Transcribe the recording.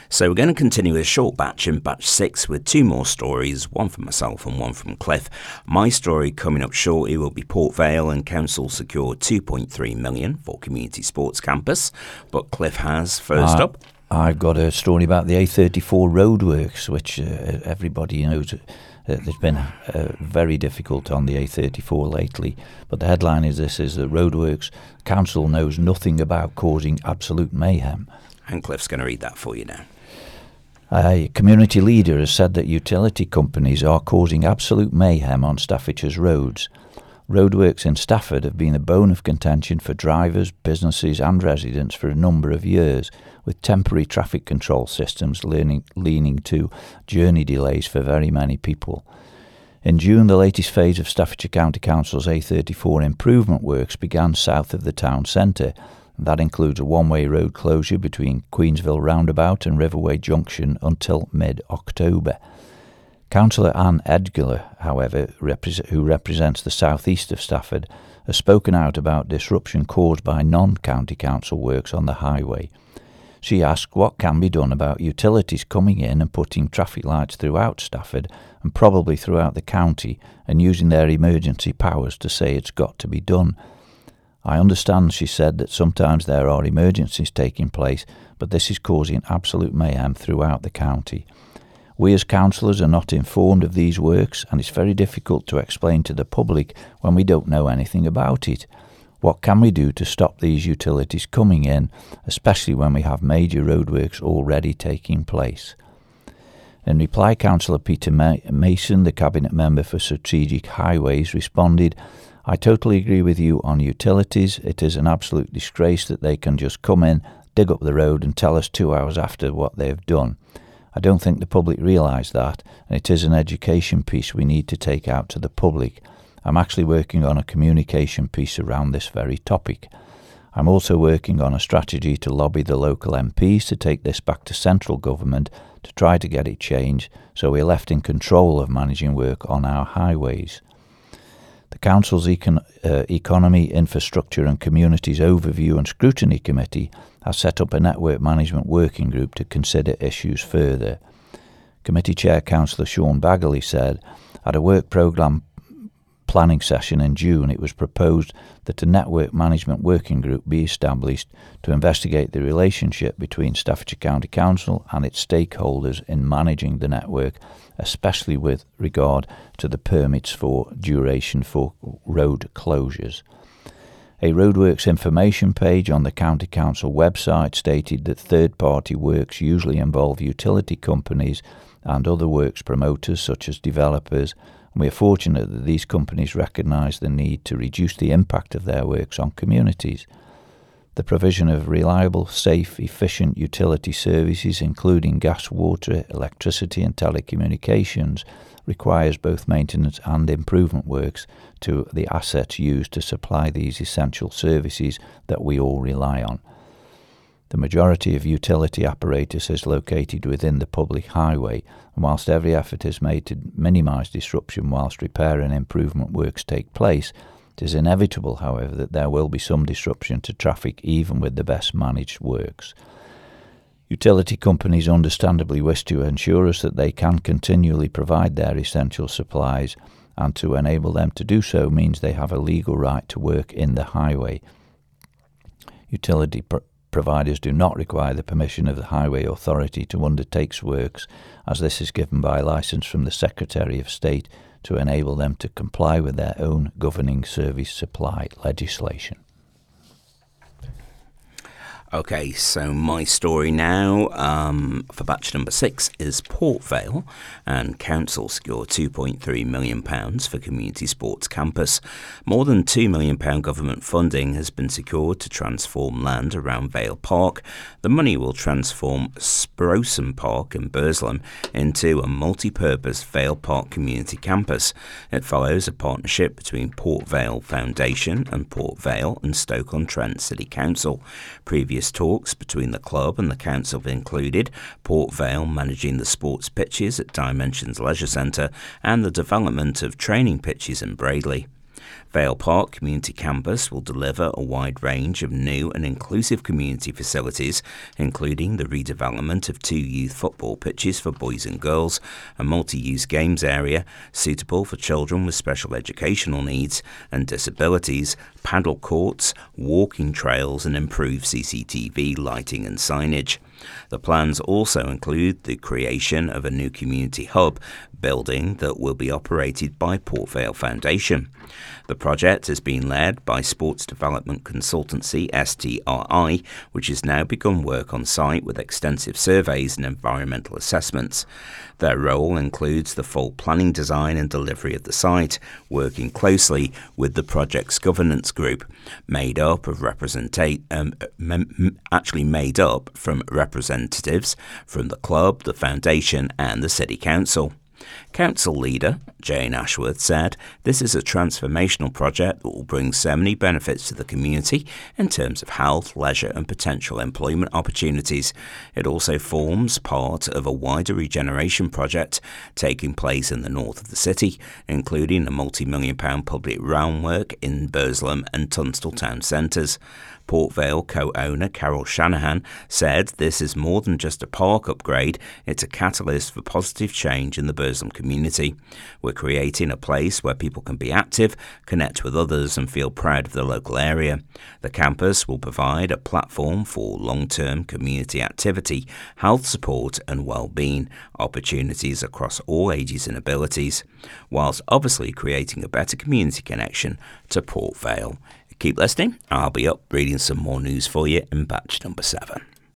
So we're going to continue with a short batch in batch 6 with 2 more stories, one from myself and one from Cliff. My story coming up shortly will be Port Vale and Council secured $2.3 million for community sports campus. But Cliff has first up. I've got a story about the A34 roadworks, which everybody knows. There's been very difficult on the A34 lately, but the headline is the roadworks council knows nothing about causing absolute mayhem. And Cliff's going to read that for you now. A community leader has said that utility companies are causing absolute mayhem on Staffordshire's roads. Roadworks in Stafford have been a bone of contention for drivers, businesses and residents for a number of years, with temporary traffic control systems leading to journey delays for very many people. In June, the latest phase of Staffordshire County Council's A34 improvement works began south of the town centre. That includes a one-way road closure between Queensville Roundabout and Riverway Junction until mid-October. Councillor Anne Edgar, however, who represents the south-east of Stafford, has spoken out about disruption caused by non-county council works on the highway. She asked what can be done about utilities coming in and putting traffic lights throughout Stafford and probably throughout the county and using their emergency powers to say it's got to be done. I understand, she said, that sometimes there are emergencies taking place, but this is causing absolute mayhem throughout the county. We as councillors are not informed of these works, and it's very difficult to explain to the public when we don't know anything about it. What can we do to stop these utilities coming in, especially when we have major roadworks already taking place? In reply, Councillor Peter Mason, the Cabinet Member for Strategic Highways, responded, "I totally agree with you on utilities. It is an absolute disgrace that they can just come in, dig up the road and tell us 2 hours after what they have done. I don't think the public realise that, and it is an education piece we need to take out to the public. I'm actually working on a communication piece around this very topic. I'm also working on a strategy to lobby the local MPs to take this back to central government to try to get it changed so we're left in control of managing work on our highways." The Council's Economy, Infrastructure and Communities Overview and Scrutiny Committee has set up a network management working group to consider issues further. Committee Chair Councillor Sean Bagley said, at a work programme planning session in June, it was proposed that a network management working group be established to investigate the relationship between Staffordshire County Council and its stakeholders in managing the network, especially with regard to the permits for duration for road closures. A roadworks information page on the County Council website stated that third-party works usually involve utility companies and other works promoters such as developers. We are fortunate that these companies recognise the need to reduce the impact of their works on communities. The provision of reliable, safe, efficient utility services, including gas, water, electricity and telecommunications, requires both maintenance and improvement works to the assets used to supply these essential services that we all rely on. The majority of utility apparatus is located within the public highway, and whilst every effort is made to minimise disruption whilst repair and improvement works take place, it is inevitable, however, that there will be some disruption to traffic even with the best managed works. Utility companies understandably wish to ensure us that they can continually provide their essential supplies, and to enable them to do so means they have a legal right to work in the highway. Utility providers do not require the permission of the Highway Authority to undertake works, as this is given by licence from the Secretary of State to enable them to comply with their own governing service supply legislation. Okay, so my story now for batch number 6 is Port Vale and Council secure £2.3 million for community sports campus. More than £2 million government funding has been secured to transform land around Vale Park. The money will transform Sprosome Park in Burslem into a multi-purpose Vale Park community campus. It follows a partnership between Port Vale Foundation and Port Vale and Stoke-on-Trent City Council. Previous talks between the club and the council have included Port Vale managing the sports pitches at Dimensions Leisure Centre and the development of training pitches in Braidley. Vale Park Community Campus will deliver a wide range of new and inclusive community facilities, including the redevelopment of 2 youth football pitches for boys and girls, a multi-use games area suitable for children with special educational needs and disabilities, paddle courts, walking trails and improved CCTV lighting and signage. The plans also include the creation of a new community hub building that will be operated by Port Vale Foundation. The project has been led by sports development consultancy STRI, which has now begun work on site with extensive surveys and environmental assessments. Their role includes the full planning, design and delivery of the site, working closely with the project's governance group, made up from representatives from the club, the foundation and the City Council. Council leader Jane Ashworth said this is a transformational project that will bring so many benefits to the community in terms of health, leisure and potential employment opportunities. It also forms part of a wider regeneration project taking place in the north of the city, including a multi-million-pound public realm work in Burslem and Tunstall town centres. Port Vale co-owner Carol Shanahan said this is more than just a park upgrade, it's a catalyst for positive change in the Burslem community. We're creating a place where people can be active, connect with others and feel proud of the local area. The campus will provide a platform for long-term community activity, health support and well-being, opportunities across all ages and abilities, whilst obviously creating a better community connection to Port Vale. Keep listening. I'll be up reading some more news for you in batch number 7.